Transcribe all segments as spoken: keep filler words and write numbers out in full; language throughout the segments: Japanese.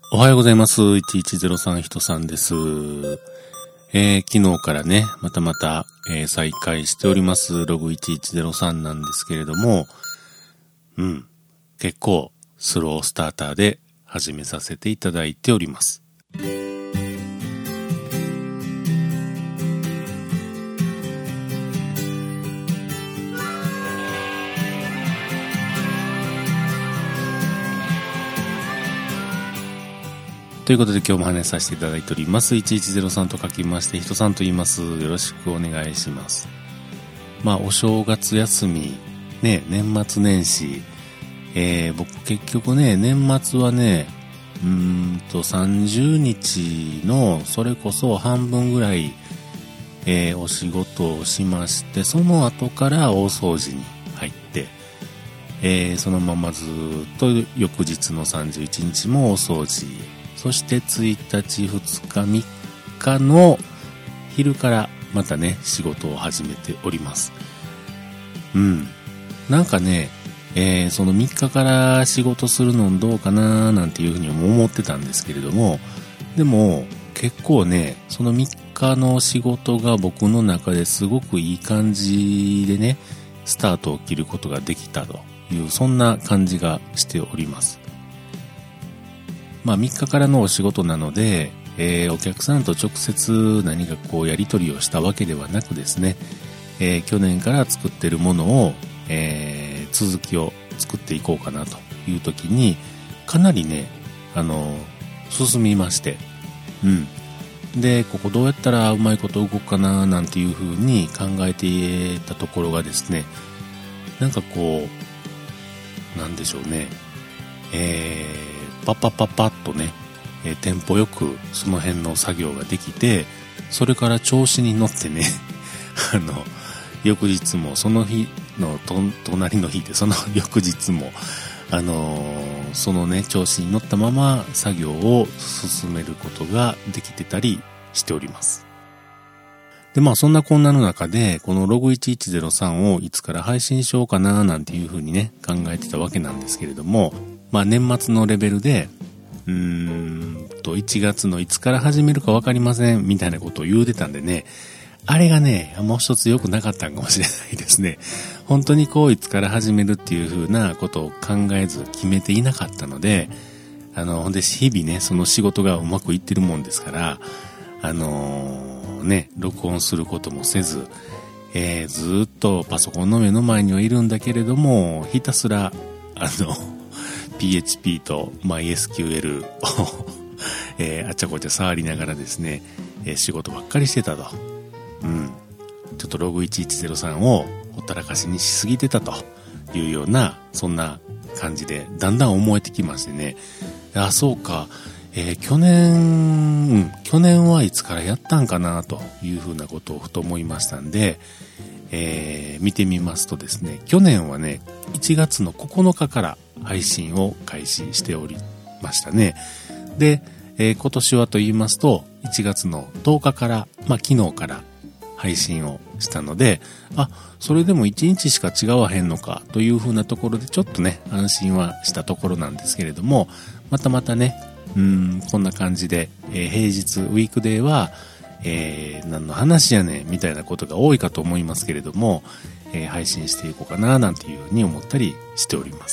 おはようございます。いちいちゼロさん人さんです。えー、昨日からね、またまた、えー、再開しておりますログいちいちゼロさんなんですけれども、うん、結構スロースターターで始めさせていただいております。ということで今日も話させていただいております。いちいちゼロさんと書きまして人さんと言います。よろしくお願いします。まあお正月休みね、年末年始、えー、僕結局ね、年末はね、うーんとさんじゅうにちのそれこそ半分ぐらい、えー、お仕事をしまして、その後から大掃除に入って、えー、そのままずっと翌日のさんじゅういちにちも大掃除、そしてついたち、ふつか、みっかの昼からまたね、仕事を始めております。うん。なんかね、えー、そのみっかから仕事するのどうかななんていうふうに思ってたんですけれども、でも結構ね、そのみっかの仕事が僕の中ですごくいい感じでね、スタートを切ることができたという、そんな感じがしております。まあみっかからのお仕事なので、えー、お客さんと直接何かこうやり取りをしたわけではなくですね、えー、去年から作ってるものを、えー、続きを作っていこうかなという時に、かなりね、あのー、進みまして、うん。で、ここどうやったらうまいこと動くかななんていう風に考えていたところがですね、なんかこう、なんでしょうね、えー、パッパッパッパッとね、えー、テンポよくその辺の作業ができて、それから調子に乗ってねあの翌日もその日のと隣の日でその翌日もあのー、そのね調子に乗ったまま作業を進めることができてたりしております。でまあそんなこんなの中でこのログいちいちゼロさんをいつから配信しようかななんていうふうにね考えてたわけなんですけれども、まあ年末のレベルでうーんといちがつのいつから始めるか分かりませんみたいなことを言うてたんでね、あれがねもう一つ良くなかったんかもしれないですね。本当にこういつから始めるっていう風なことを考えず決めていなかったので、あのほんで日々ねその仕事がうまくいってるもんですから、あのー、ね録音することもせず、えー、ずっとパソコンの目の前にはいるんだけれども、ひたすらあのピーエイチピー と マイエスキューエル を、えー、あちゃこちゃ触りながらですね、えー、仕事ばっかりしてたと。うん。ちょっとログいちいちゼロさんをほったらかしにしすぎてたというような、そんな感じで、だんだん思えてきましてね。あ、そうか。えー、去年、うん、去年はいつからやったんかなというふうなことをふと思いましたんで、えー、見てみますとですね、去年はね、いちがつのここのかから配信を開始しておりましたね。で、えー、今年はと言いますと、いちがつのとおかから、まあ昨日から配信をしたので、あ、それでもいちにちしか違わへんのかというふうなところでちょっとね、安心はしたところなんですけれども、またまたね、うーん、こんな感じで、えー、平日、ウィークデーは、えー、何の話やねんみたいなことが多いかと思いますけれども、えー、配信していこうかななんていうふうに思ったりしております。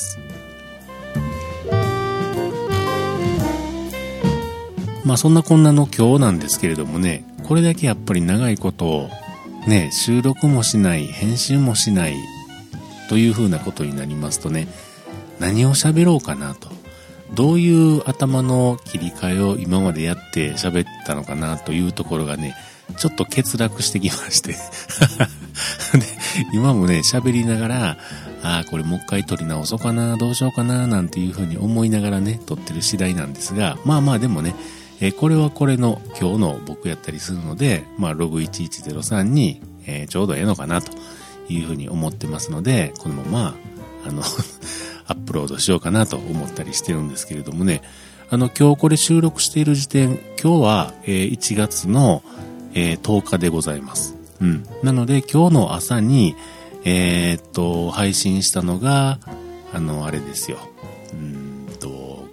まあそんなこんなの今日なんですけれどもね、これだけやっぱり長いことをね、収録もしない、編集もしないというふうなことになりますとね、何を喋ろうかなと、どういう頭の切り替えを今までやって喋ったのかなというところがね、ちょっと欠落してきましてで今もね喋りながら、あーこれもう一回撮り直そうかな、どうしようかななんていうふうに思いながらね撮ってる次第なんですが、まあまあでもね、えー、これはこれの今日の僕やったりするので、まあログいちいちゼロさんに、えー、ちょうどええのかなというふうに思ってますので、このままあのアップロードしようかなと思ったりしてるんですけれどもね、あの今日これ収録している時点、今日は、えー、いちがつの、えー、とおかでございます。うん。なので今日の朝にえー、っと配信したのがあのあれですよ。うーんと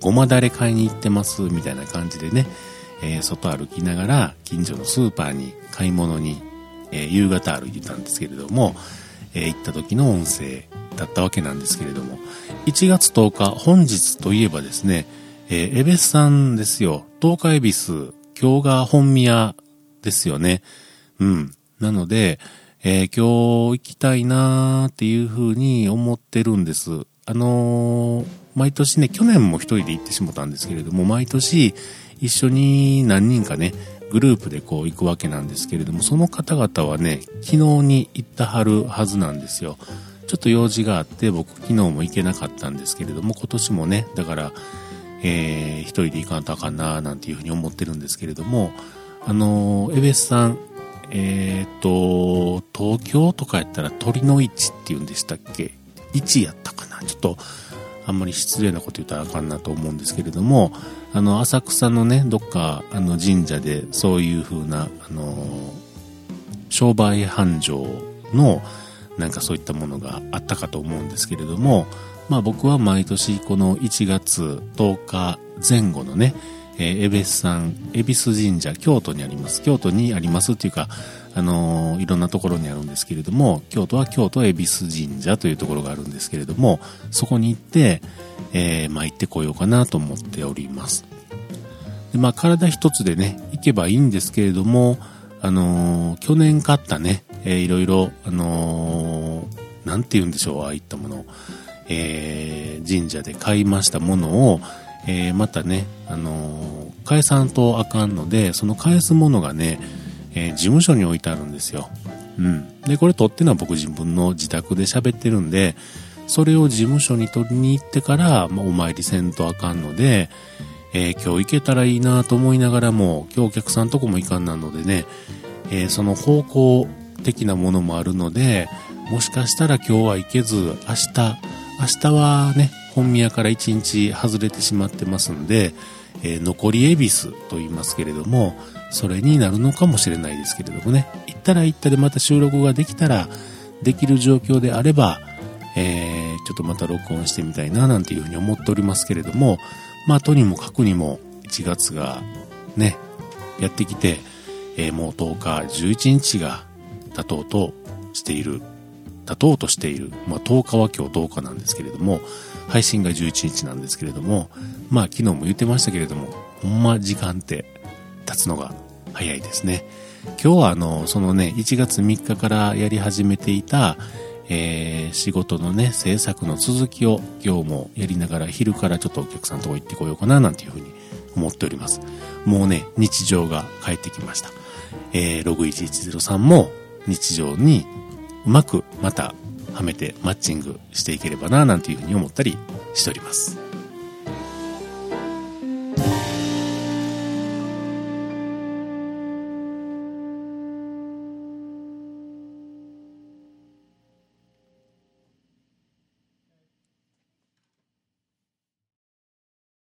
ごまだれ買いに行ってますみたいな感じでね、えー、外歩きながら近所のスーパーに買い物に、えー、夕方歩いてたんですけれども、えー、行った時の音声だったわけなんですけれども、いちがつとおか、本日といえばですね、えー、恵比寿さんですよ。東海恵比寿、今日が本宮ですよね。うん。なので、えー、今日行きたいなーっていうふうに思ってるんです。あのー、毎年ね、去年も一人で行ってしもたんですけれども、毎年一緒に何人かね、グループでこう行くわけなんですけれども、その方々はね、昨日に行ったはるはずなんですよ。ちょっと用事があって僕昨日も行けなかったんですけれども、今年もね、だから、えー、一人で行かんとあかんなーなんていうふうに思ってるんですけれども、あのー、エベスさん、えーと、東京とかやったら鳥の市って言うんでしたっけ？市やったかな？ちょっと、あんまり失礼なこと言ったらあかんなと思うんですけれども、あの、浅草のね、どっか、あの、神社で、そういう風な、あの、商売繁盛の、なんかそういったものがあったかと思うんですけれども、まあ僕は毎年このいちがつとおか前後のね、えー、恵比寿さん、恵比寿神社、京都にあります。京都にありますっていうか、あのー、いろんなところにあるんですけれども、京都は京都恵比寿神社というところがあるんですけれども、そこに行って、えー、まあ行ってこようかなと思っております。で、まあ体一つでね、行けばいいんですけれども、あのー、去年買ったね、えー、いろいろ、あのー、なんて言うんでしょう、ああいったもの、えー、神社で買いましたものを、えー、またね、あのー、返さんとあかんので、その返すものがね、えー、事務所に置いてあるんですよ。うん。で、これ取ってのは僕自分の自宅で喋ってるんで、それを事務所に取りに行ってから、まあ、お参りせんとあかんので、えー、今日行けたらいいなと思いながらも、今日お客さんとこも行かんなのでね、えー、その方向的なものもあるので、もしかしたら今日は行けず、明日、明日はね、本宮から一日外れてしまってますんで、えー、残り恵比寿と言いますけれども、それになるのかもしれないですけれどもね、行ったら行ったでまた収録ができたら、できる状況であれば、えー、ちょっとまた録音してみたいななんていうふうに思っておりますけれども、まあとにもかくにもいちがつがね、やってきて、えー、もうとおか、じゅういちにちが経とうとしている。経とうとしている。まあとおかは今日とおかなんですけれども、配信がじゅういちにちなんですけれども、まあ昨日も言ってましたけれども、ほんま時間って経つのが早いですね。今日はあの、そのね、いちがつみっかからやり始めていた、えー、仕事のね、制作の続きを今日もやりながら昼からちょっとお客さんとこ行ってこようかななんていうふうに思っております。もうね、日常が帰ってきました。えー、ログいちいちゼロさんも日常にうまくまたはめてマッチングしていければななんていうふうに思ったりしております。